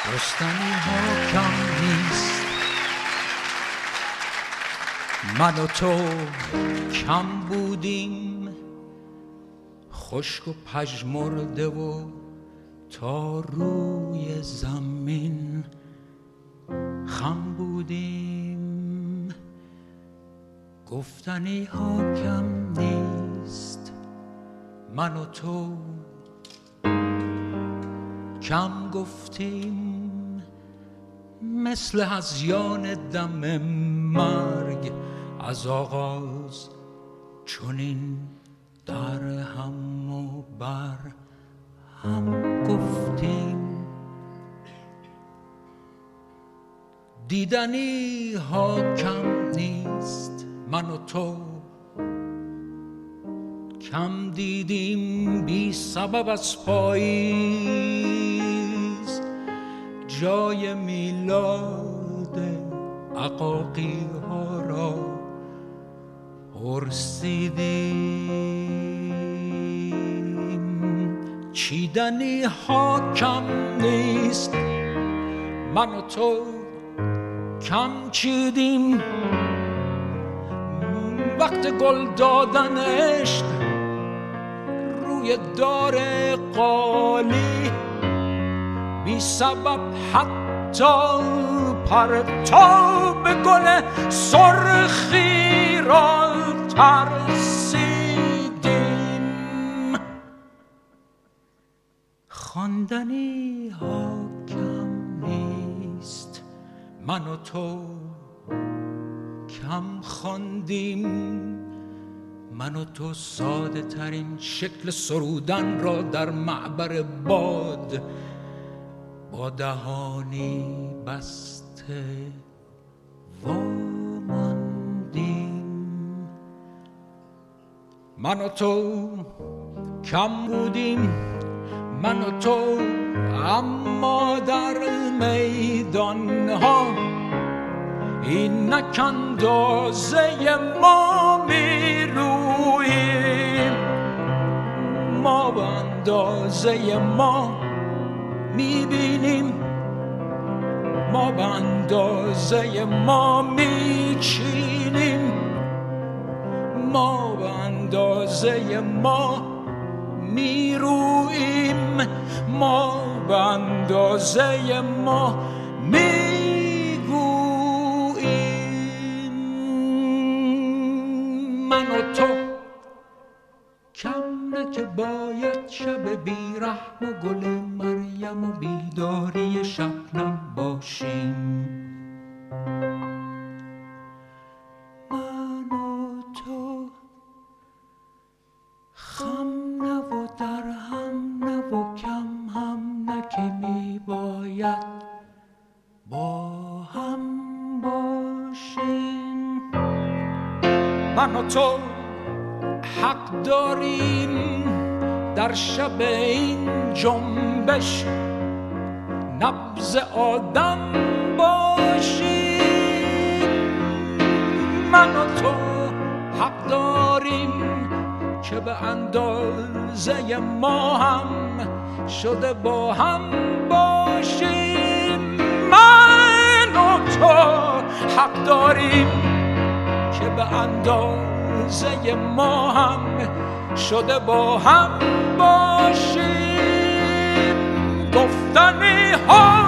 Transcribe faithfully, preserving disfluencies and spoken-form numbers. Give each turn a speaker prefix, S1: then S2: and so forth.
S1: رستنی ها کم نیست، من و تو کم بودیم، خشک و پژمرده و تا روی زمین خم بودیم. گفتنی ها کم نیست، من و تو کم گفتیم، مثل هذیان دم مرگ از آغاز چنین در هم و بر هم گفتیم. دیدنی ها کم نیست، من و تو کم دیدیم بی سبب از پاییز، جای میلاد عقاقی ها را پرسیدیم. چیدنی ها کم نیست، من و تو کم چیدیم، وقت گل دادن عشق روی دار قالی، بی سبب حتی پرتاب گل سرخی را ترسیدیم. خواندنی ها کم نیست، من و تو کم خواندیم، من و تو ساده ترین شکل سرودن را در معبر باد با دهانی بسته واماندیم. من و تو کم بودیم، من و تو، اما در میدان ها اینک اندازه ما می رویم، ما به اندازه ما می بینیم، ما به اندازه ما می چینیم، ما به اندازه ما می رویم، ما به اندازه ما می من و تو کم نه که باید شب بیرحم و گل مریم و بیداری شبنم باشیم. من و تو خم نه و در هم نه و کم هم نه که می باید با هم باشیم. من و تو حق داریم در شب این جنبش نبض آدم باشیم. من و تو حق داریم که به اندازه ما هم شده با هم باشیم. من و تو حق داریم که به اندازه ما هم شده با هم باشیم. گفتنی ها